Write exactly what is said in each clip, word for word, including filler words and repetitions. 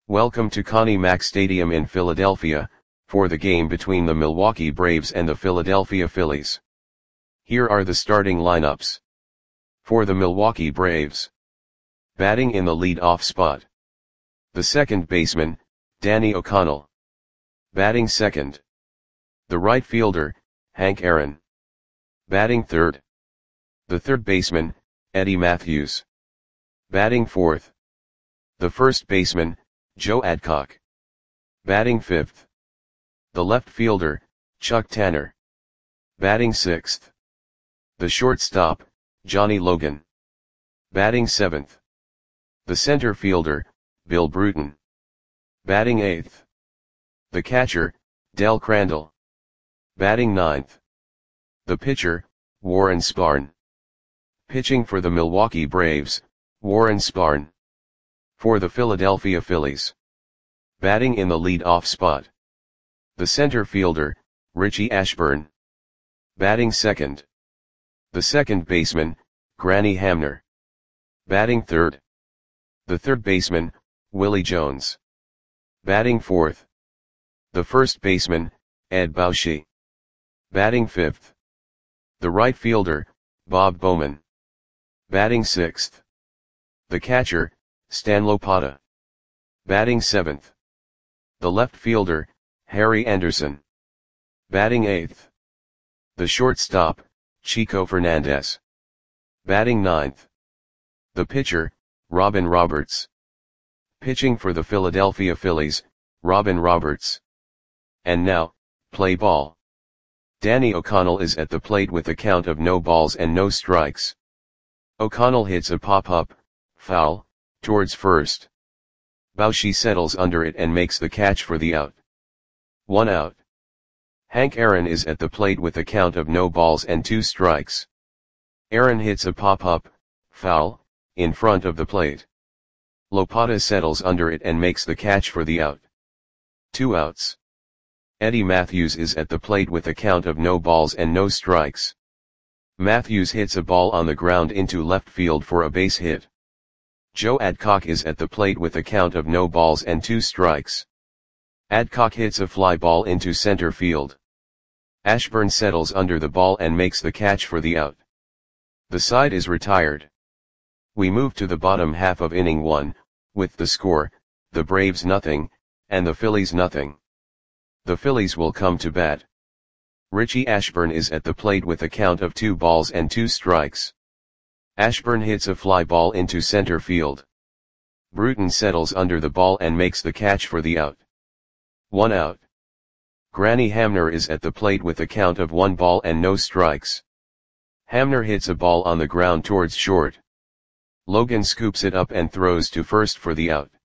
Welcome to Connie Mack Stadium in Philadelphia, for the game between the Milwaukee Braves and the Philadelphia Phillies. Here are the starting lineups. For the Milwaukee Braves. Batting in the lead-off spot. The second baseman, Danny O'Connell. Batting second. The right fielder, Hank Aaron. Batting third. The third baseman, Eddie Mathews. Batting fourth. The first baseman, Joe Adcock. Batting fifth. The left fielder, Chuck Tanner. Batting sixth. The shortstop, Johnny Logan. Batting seventh. The center fielder, Bill Bruton. Batting eighth. The catcher, Del Crandall. Batting ninth. The pitcher, Warren Spahn. Pitching for the Milwaukee Braves, Warren Spahn. For the Philadelphia Phillies. Batting in the lead-off spot. The center fielder, Richie Ashburn. Batting second. The second baseman, Granny Hamner. Batting third. The third baseman, Willie Jones. Batting fourth. The first baseman, Ed Bauschy. Batting fifth. The right fielder, Bob Bowman. Batting sixth. The catcher, Stan Lopata. Batting seventh. The left fielder, Harry Anderson. Batting eighth. The shortstop, Chico Fernandez. Batting ninth. The pitcher, Robin Roberts. Pitching for the Philadelphia Phillies, Robin Roberts. And now, play ball. Danny O'Connell is at the plate with a count of no balls and no strikes. O'Connell hits a pop-up, foul, towards first. Bauschy settles under it and makes the catch for the out. One out. Hank Aaron is at the plate with a count of no balls and two strikes. Aaron hits a pop-up, foul, in front of the plate. Lopata settles under it and makes the catch for the out. Two outs. Eddie Mathews is at the plate with a count of no balls and no strikes. Mathews hits a ball on the ground into left field for a base hit. Joe Adcock is at the plate with a count of no balls and two strikes. Adcock hits a fly ball into center field. Ashburn settles under the ball and makes the catch for the out. The side is retired. We move to the bottom half of inning one, with the score, the Braves nothing, and the Phillies nothing. The Phillies will come to bat. Richie Ashburn is at the plate with a count of two balls and two strikes. Ashburn hits a fly ball into center field. Bruton settles under the ball and makes the catch for the out. One out. Granny Hamner is at the plate with a count of one ball and no strikes. Hamner hits a ball on the ground towards short. Logan scoops it up and throws to first for the out.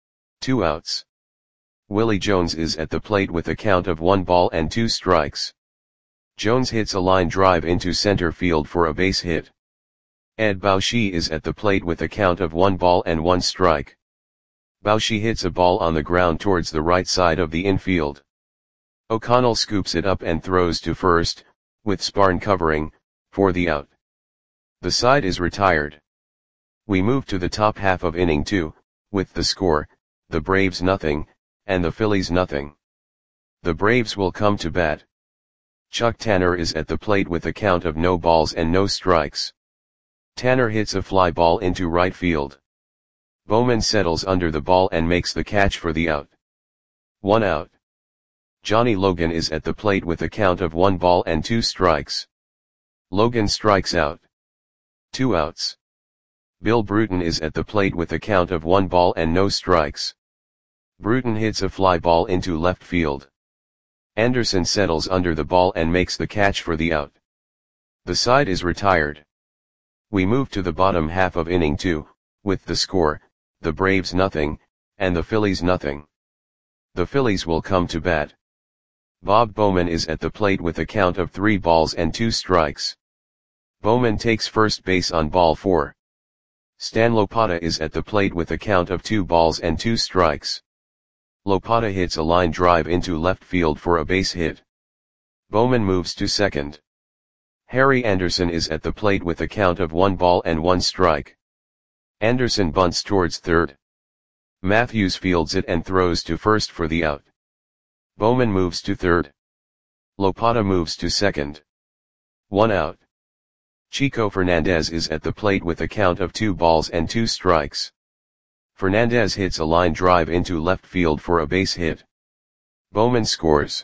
Two outs. Willie Jones is at the plate with a count of one ball and two strikes. Jones hits a line drive into center field for a base hit. Ed Bauschy is at the plate with a count of one ball and one strike. Bauschy hits a ball on the ground towards the right side of the infield. O'Connell scoops it up and throws to first, with Spahn covering, for the out. The side is retired. We move to the top half of inning two, with the score, the Braves nothing, and the Phillies nothing. The Braves will come to bat. Chuck Tanner is at the plate with a count of no balls and no strikes. Tanner hits a fly ball into right field. Bowman settles under the ball and makes the catch for the out. One out. Johnny Logan is at the plate with a count of one ball and two strikes. Logan strikes out. Two outs. Bill Bruton is at the plate with a count of one ball and no strikes. Bruton hits a fly ball into left field. Anderson settles under the ball and makes the catch for the out. The side is retired. We move to the bottom half of inning two, with the score, the Braves nothing, and the Phillies nothing. The Phillies will come to bat. Bob Bowman is at the plate with a count of three balls and two strikes. Bowman takes first base on ball four. Stan Lopata is at the plate with a count of two balls and two strikes. Lopata hits a line drive into left field for a base hit. Bowman moves to second. Harry Anderson is at the plate with a count of one ball and one strike. Anderson bunts towards third. Matthews fields it and throws to first for the out. Bowman moves to third. Lopata moves to second. One out. Chico Fernandez is at the plate with a count of two balls and two strikes. Fernandez hits a line drive into left field for a base hit. Bowman scores.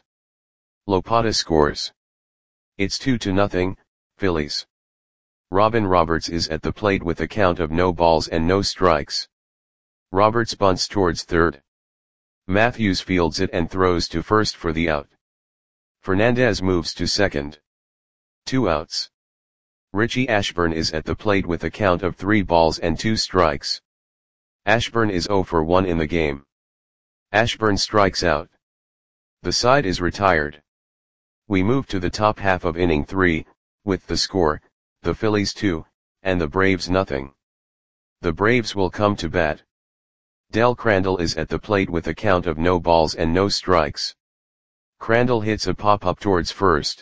Lopata scores. It's two to nothing, Phillies. Robin Roberts is at the plate with a count of no balls and no strikes. Roberts bunts towards third. Matthews fields it and throws to first for the out. Fernandez moves to second. Two outs. Richie Ashburn is at the plate with a count of three balls and two strikes. Ashburn is oh for one in the game. Ashburn strikes out. The side is retired. We move to the top half of inning three, with the score, the Phillies two, and the Braves nothing. The Braves will come to bat. Del Crandall is at the plate with a count of no balls and no strikes. Crandall hits a pop-up towards first.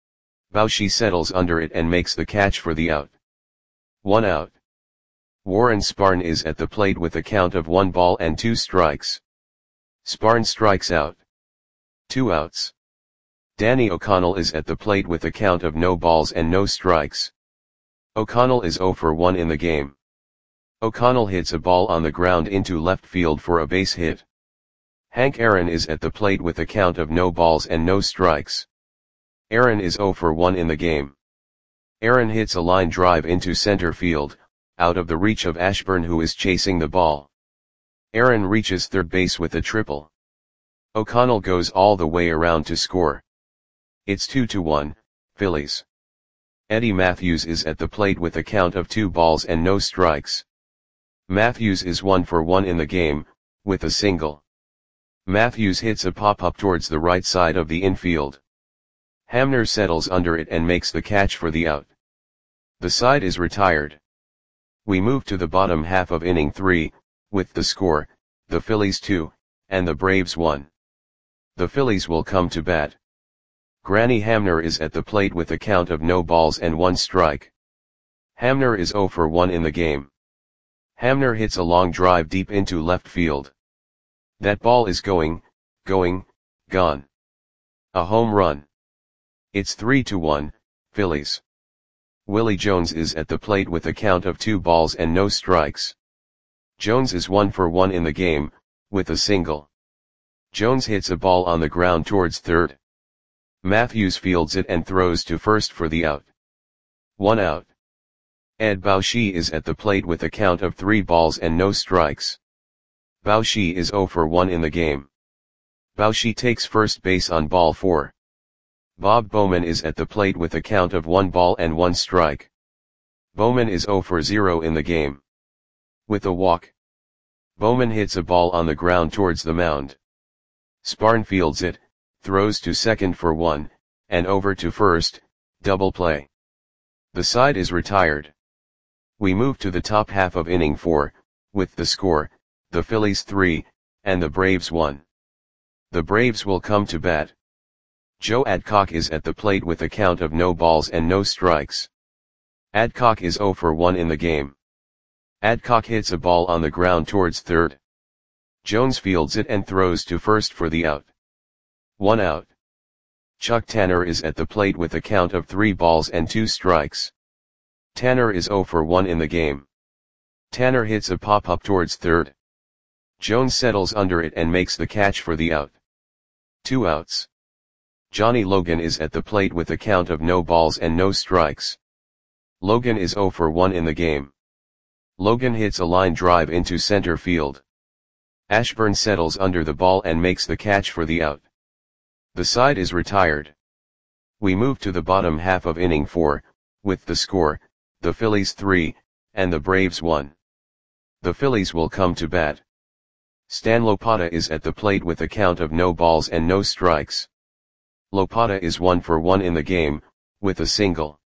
Bauchi settles under it and makes the catch for the out. One out. Warren Sparn is at the plate with a count of one ball and two strikes. Sparn strikes out. Two outs. Danny O'Connell is at the plate with a count of no balls and no strikes. O'Connell is oh for one in the game. O'Connell hits a ball on the ground into left field for a base hit. Hank Aaron is at the plate with a count of no balls and no strikes. Aaron is oh for one in the game. Aaron hits a line drive into center field, out of the reach of Ashburn who is chasing the ball. Aaron reaches third base with a triple. O'Connell goes all the way around to score. It's two to one, Phillies. Eddie Matthews is at the plate with a count of two balls and no strikes. Matthews is one for one in the game, with a single. Matthews hits a pop-up towards the right side of the infield. Hamner settles under it and makes the catch for the out. The side is retired. We move to the bottom half of inning three, with the score, the Phillies two, and the Braves one. The Phillies will come to bat. Granny Hamner is at the plate with a count of no balls and one strike. Hamner is oh for one in the game. Hamner hits a long drive deep into left field. That ball is going, going, gone. A home run. It's three to one, Phillies. Willie Jones is at the plate with a count of two balls and no strikes. Jones is one for one in the game, with a single. Jones hits a ball on the ground towards third. Matthews fields it and throws to first for the out. One out. Ed Bauchi is at the plate with a count of three balls and no strikes. Bauchi is oh for one in the game. Bauchi takes first base on ball four. Bob Bowman is at the plate with a count of one ball and one strike. Bowman is oh for zero in the game. With a walk. Bowman hits a ball on the ground towards the mound. Sparn fields it, throws to second for one, and over to first, double play. The side is retired. We move to the top half of inning four, with the score, the Phillies three, and the Braves one. The Braves will come to bat. Joe Adcock is at the plate with a count of no balls and no strikes. Adcock is oh for one in the game. Adcock hits a ball on the ground towards third. Jones fields it and throws to first for the out. One out. Chuck Tanner is at the plate with a count of three balls and two strikes. Tanner is oh for one in the game. Tanner hits a pop-up towards third. Jones settles under it and makes the catch for the out. Two outs. Johnny Logan is at the plate with a count of no balls and no strikes. Logan is oh for one in the game. Logan hits a line drive into center field. Ashburn settles under the ball and makes the catch for the out. The side is retired. We move to the bottom half of inning four, with the score, the Phillies three, and the Braves one. The Phillies will come to bat. Stan Lopata is at the plate with a count of no balls and no strikes. Lopata is one for one in the game, with a single.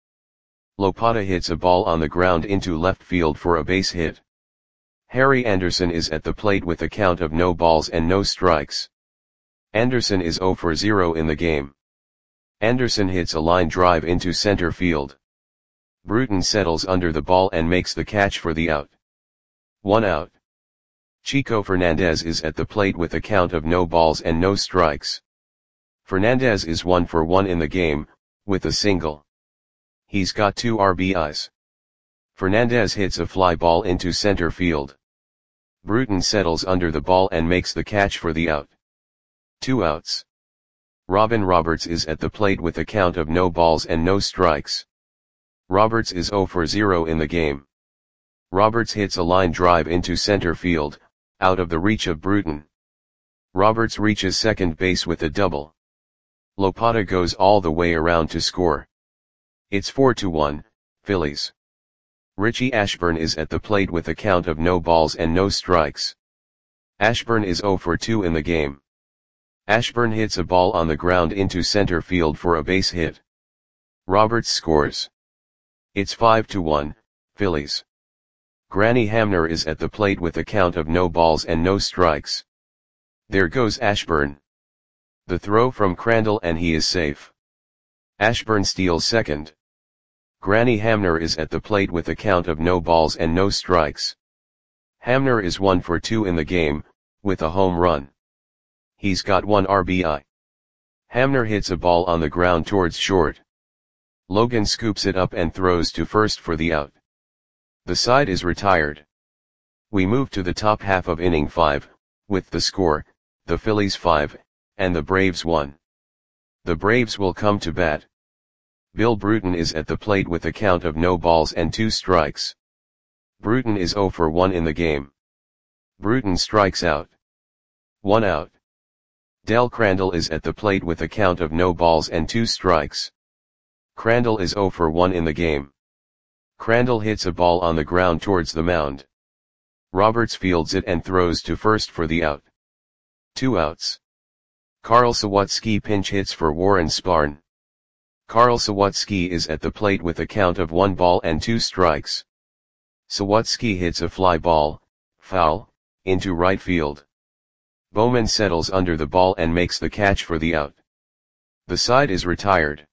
Lopata hits a ball on the ground into left field for a base hit. Harry Anderson is at the plate with a count of no balls and no strikes. Anderson is oh for zero in the game. Anderson hits a line drive into center field. Bruton settles under the ball and makes the catch for the out. One out. Chico Fernandez is at the plate with a count of no balls and no strikes. Fernandez is one for one in the game, with a single. He's got two R B Is. Fernandez hits a fly ball into center field. Bruton settles under the ball and makes the catch for the out. Two outs. Robin Roberts is at the plate with a count of no balls and no strikes. Roberts is zero for zero in the game. Roberts hits a line drive into center field, out of the reach of Bruton. Roberts reaches second base with a double. Lopata goes all the way around to score. It's four to one, Phillies. Richie Ashburn is at the plate with a count of no balls and no strikes. Ashburn is zero for two in the game. Ashburn hits a ball on the ground into center field for a base hit. Roberts scores. It's five to one, Phillies. Granny Hamner is at the plate with a count of no balls and no strikes. There goes Ashburn. The throw from Crandall and he is safe. Ashburn steals second. Granny Hamner is at the plate with a count of no balls and no strikes. Hamner is one for two in the game, with a home run. He's got one R B I. Hamner hits a ball on the ground towards short. Logan scoops it up and throws to first for the out. The side is retired. We move to the top half of inning five, with the score, the Phillies five, and the Braves one. The Braves will come to bat. Bill Bruton is at the plate with a count of no balls and two strikes. Bruton is zero for one in the game. Bruton strikes out. One out. Del Crandall is at the plate with a count of no balls and two strikes. Crandall is zero for one in the game. Crandall hits a ball on the ground towards the mound. Roberts fields it and throws to first for the out. Two outs. Carl Sawatsky pinch hits for Warren Spahn. Carl Sawatsky is at the plate with a count of one ball and two strikes. Sawatsky hits a fly ball, foul, into right field. Bowman settles under the ball and makes the catch for the out. The side is retired.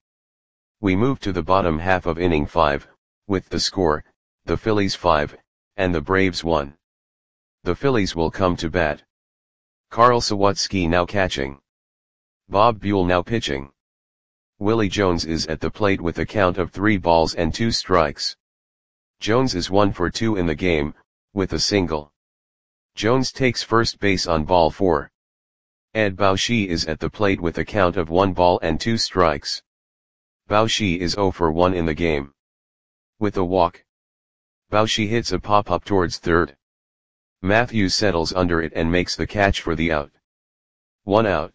We move to the bottom half of inning five, with the score, the Phillies five, and the Braves one. The Phillies will come to bat. Carl Sawatsky now catching. Bob Buell now pitching. Willie Jones is at the plate with a count of three balls and two strikes. Jones is one for two in the game, with a single. Jones takes first base on ball four. Ed Bauschy is at the plate with a count of one ball and two strikes. Bauschy is zero for one in the game. With a walk. Bauschy hits a pop-up towards third. Matthews settles under it and makes the catch for the out. One out.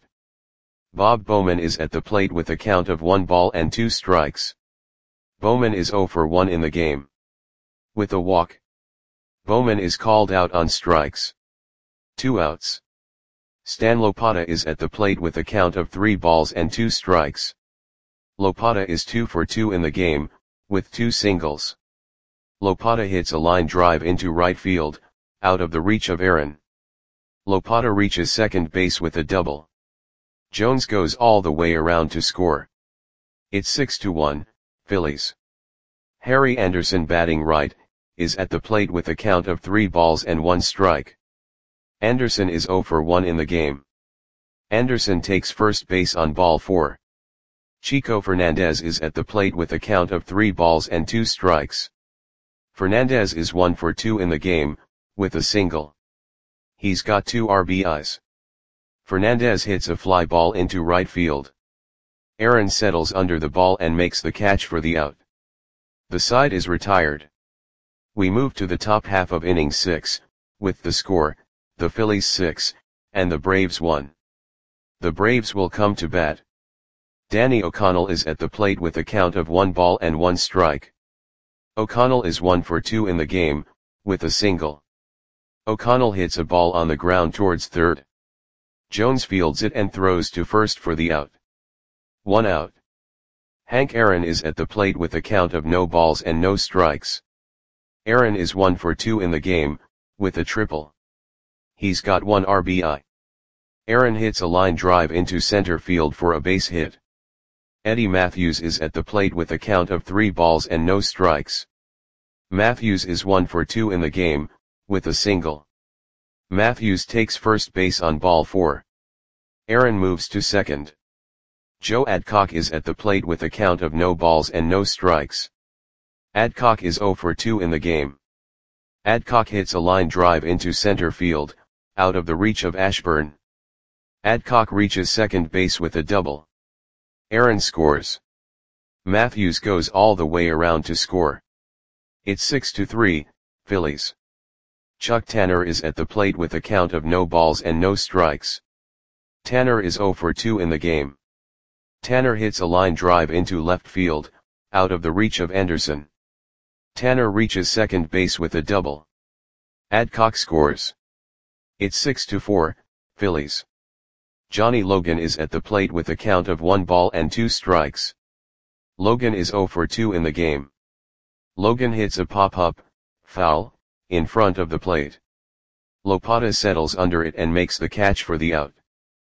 Bob Bowman is at the plate with a count of one ball and two strikes. Bowman is zero for one in the game. With a walk. Bowman is called out on strikes. Two outs. Stan Lopata is at the plate with a count of three balls and two strikes. Lopata is two for two in the game, with two singles. Lopata hits a line drive into right field, out of the reach of Aaron. Lopata reaches second base with a double. Jones goes all the way around to score. It's six to one, Phillies. Harry Anderson batting right, is at the plate with a count of three balls and one strike. Anderson is zero for one in the game. Anderson takes first base on ball four. Chico Fernandez is at the plate with a count of three balls and two strikes. Fernandez is one for two in the game, with a single. He's got two R B Is. Fernandez hits a fly ball into right field. Aaron settles under the ball and makes the catch for the out. The side is retired. We move to the top half of inning six, with the score, the Phillies six, and the Braves one. The Braves will come to bat. Danny O'Connell is at the plate with a count of one ball and one strike. O'Connell is one for two in the game, with a single. O'Connell hits a ball on the ground towards third. Jones fields it and throws to first for the out. One out. Hank Aaron is at the plate with a count of no balls and no strikes. Aaron is one for two in the game, with a triple. He's got one R B I. Aaron hits a line drive into center field for a base hit. Eddie Matthews is at the plate with a count of three balls and no strikes. Matthews is one for two in the game, with a single. Matthews takes first base on ball four. Aaron moves to second. Joe Adcock is at the plate with a count of no balls and no strikes. Adcock is oh for two in the game. Adcock hits a line drive into center field, out of the reach of Ashburn. Adcock reaches second base with a double. Aaron scores. Matthews goes all the way around to score. It's six to three, Phillies. Chuck Tanner is at the plate with a count of no balls and no strikes. Tanner is oh for two in the game. Tanner hits a line drive into left field, out of the reach of Anderson. Tanner reaches second base with a double. Adcock scores. It's six to four, Phillies. Johnny Logan is at the plate with a count of one ball and two strikes. Logan is oh for two in the game. Logan hits a pop-up, foul, in front of the plate. Lopata settles under it and makes the catch for the out.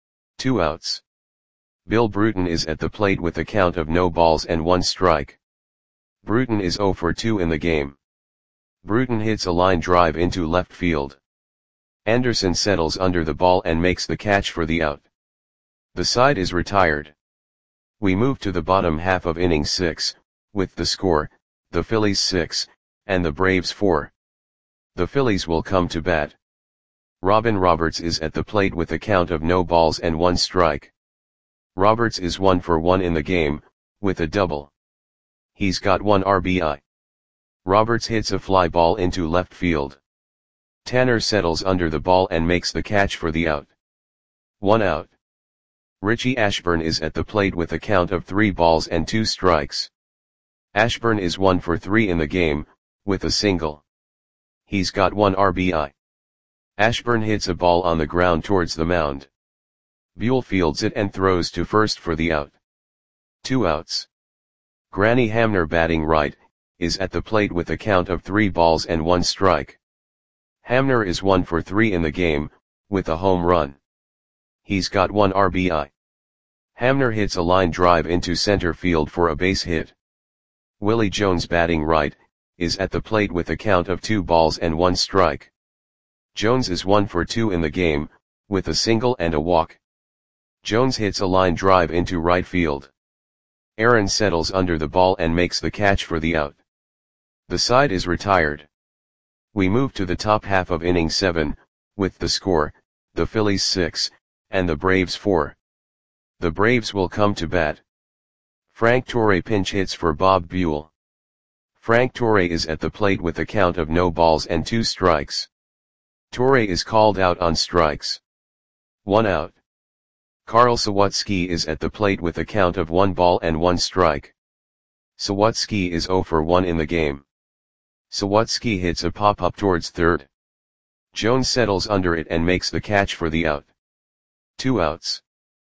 Two outs. Bill Bruton is at the plate with a count of no balls and one strike. Bruton is oh for two in the game. Bruton hits a line drive into left field. Anderson settles under the ball and makes the catch for the out. The side is retired. We move to the bottom half of inning six, with the score, the Phillies six, and the Braves four. The Phillies will come to bat. Robin Roberts is at the plate with a count of no balls and one strike. Roberts is one for one in the game, with a double. He's got one R B I. Roberts hits a fly ball into left field. Tanner settles under the ball and makes the catch for the out. One out. Richie Ashburn is at the plate with a count of three balls and two strikes. Ashburn is one for three in the game, with a single. He's got one R B I. Ashburn hits a ball on the ground towards the mound. Buell fields it and throws to first for the out. Two outs. Granny Hamner, batting right, is at the plate with a count of three balls and one strike. Hamner is one for three in the game, with a home run. He's got one R B I. Hamner hits a line drive into center field for a base hit. Willie Jones, batting right, is at the plate with a count of two balls and one strike. Jones is one for two in the game, with a single and a walk. Jones hits a line drive into right field. Aaron settles under the ball and makes the catch for the out. The side is retired. We move to the top half of inning seven, with the score, the Phillies six, and the Braves four. The Braves will come to bat. Frank Torre pinch hits for Bob Buell. Frank Torre is at the plate with a count of no balls and two strikes. Torre is called out on strikes. One out. Carl Sawatsky is at the plate with a count of one ball and one strike. Sawatsky is oh for one in the game. Sawatsky hits a pop-up towards third. Jones settles under it and makes the catch for the out. Two outs.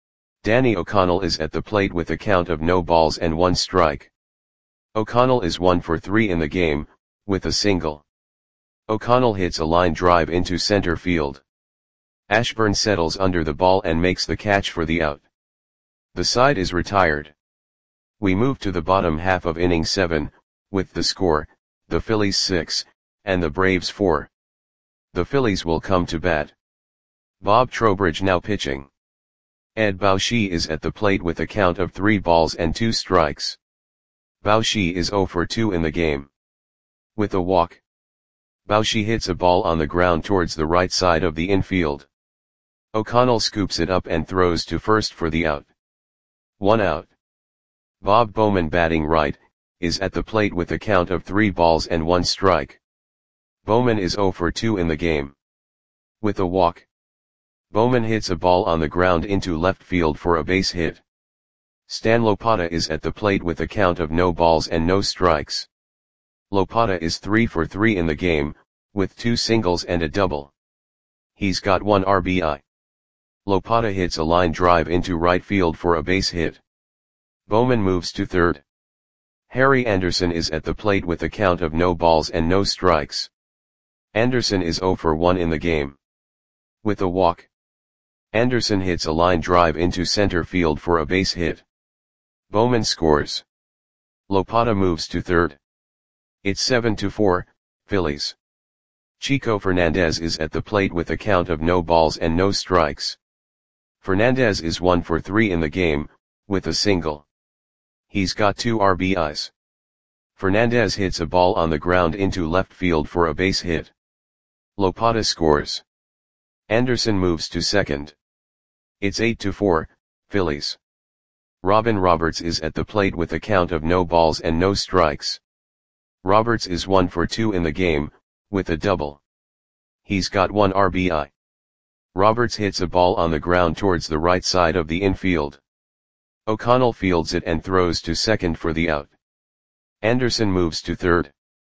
Danny O'Connell is at the plate with a count of no balls and one strike. O'Connell is one for three in the game, with a single. O'Connell hits a line drive into center field. Ashburn settles under the ball and makes the catch for the out. The side is retired. We move to the bottom half of inning seven, with the score, the Phillies six, and the Braves four. The Phillies will come to bat. Bob Trowbridge now pitching. Ed Bauschy is at the plate with a count of three balls and two strikes. Bauschy is oh for two in the game. With a walk. Bauschy hits a ball on the ground towards the right side of the infield. O'Connell scoops it up and throws to first for the out. One out. Bob Bowman, batting right, is at the plate with a count of three balls and one strike. Bowman is oh for two in the game. With a walk. Bowman hits a ball on the ground into left field for a base hit. Stan Lopata is at the plate with a count of no balls and no strikes. Lopata is three for three in the game, with two singles and a double. He's got one R B I. Lopata hits a line drive into right field for a base hit. Bowman moves to third. Harry Anderson is at the plate with a count of no balls and no strikes. Anderson is oh for one in the game. With a walk. Anderson hits a line drive into center field for a base hit. Bowman scores. Lopata moves to third. It's seven to four, Phillies. Chico Fernandez is at the plate with a count of no balls and no strikes. Fernandez is one for three in the game, with a single. He's got two R B Is. Fernandez hits a ball on the ground into left field for a base hit. Lopata scores. Anderson moves to second. It's eight to four, Phillies. Robin Roberts is at the plate with a count of no balls and no strikes. Roberts is one for two in the game, with a double. He's got one R B I. Roberts hits a ball on the ground towards the right side of the infield. O'Connell fields it and throws to second for the out. Anderson moves to third.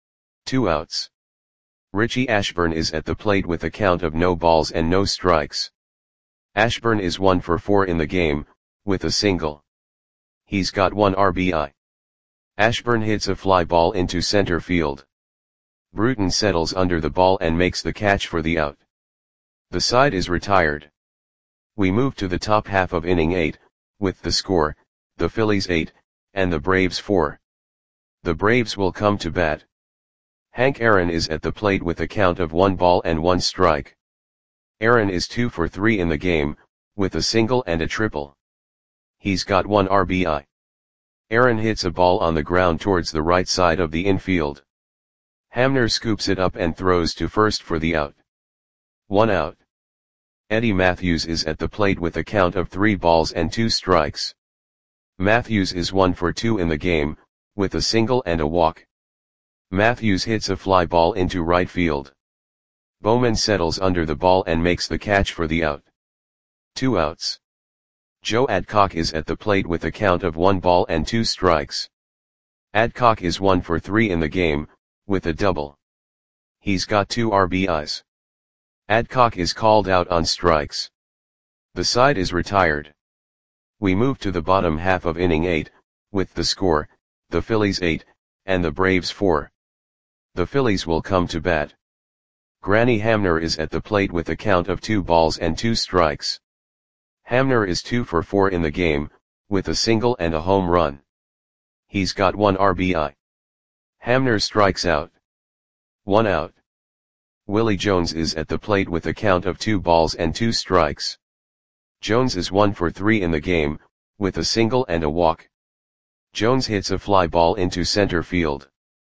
Two outs. Richie Ashburn is at the plate with a count of no balls and no strikes. Ashburn is one for four in the game, with a single. He's got one R B I. Ashburn hits a fly ball into center field. Bruton settles under the ball and makes the catch for the out. The side is retired. We move to the top half of inning eight, with the score, the Phillies eight, and the Braves four. The Braves will come to bat. Hank Aaron is at the plate with a count of one ball and one strike. Aaron is two for three in the game, with a single and a triple. He's got one R B I. Aaron hits a ball on the ground towards the right side of the infield. Hamner scoops it up and throws to first for the out. One out. Eddie Matthews is at the plate with a count of three balls and two strikes. Matthews is one for two in the game, with a single and a walk. Matthews hits a fly ball into right field. Bowman settles under the ball and makes the catch for the out. Two outs. Joe Adcock is at the plate with a count of one ball and two strikes. Adcock is one for three in the game, with a double. He's got two R B Is. Adcock is called out on strikes. The side is retired. We move to the bottom half of inning eight, with the score, the Phillies eight, and the Braves four. The Phillies will come to bat. Granny Hamner is at the plate with a count of two balls and two strikes. Hamner is two for four in the game, with a single and a home run. He's got one R B I. Hamner strikes out. One out. Willie Jones is at the plate with a count of two balls and two strikes. Jones is one for three in the game, with a single and a walk. Jones hits a fly ball into center field.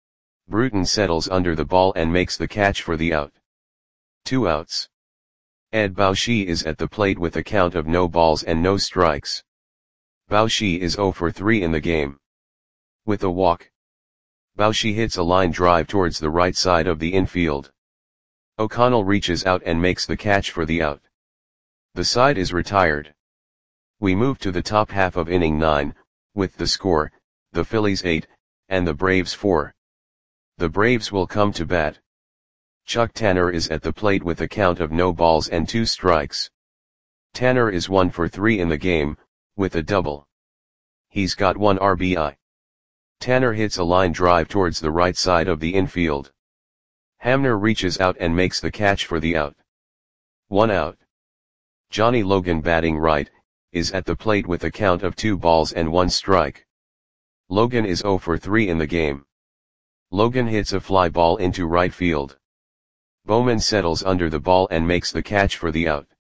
Bruton settles under the ball and makes the catch for the out. Two outs. Ed Bauschy is at the plate with a count of no balls and no strikes. Bauschy is zero for three in the game. With a walk. Bauschy hits a line drive towards the right side of the infield. O'Connell reaches out and makes the catch for the out. The side is retired. We move to the top half of inning nine, with the score, the Phillies eight, and the Braves four. The Braves will come to bat. Chuck Tanner is at the plate with a count of no balls and two strikes. Tanner is one for three in the game, with a double. He's got one R B I. Tanner hits a line drive towards the right side of the infield. Hamner reaches out and makes the catch for the out. One out. Johnny Logan, batting right, is at the plate with a count of two balls and one strike. Logan is zero for three in the game. Logan hits a fly ball into right field. Bowman settles under the ball and makes the catch for the out.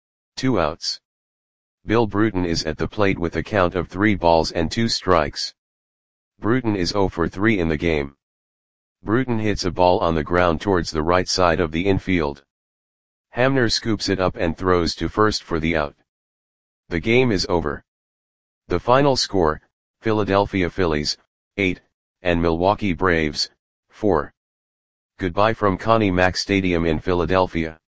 Two outs. Bill Bruton is at the plate with a count of three balls and two strikes. Bruton is zero for three in the game. Bruton hits a ball on the ground towards the right side of the infield. Hamner scoops it up and throws to first for the out. The game is over. The final score, Philadelphia Phillies, eight, and Milwaukee Braves, four. Goodbye from Connie Mack Stadium in Philadelphia.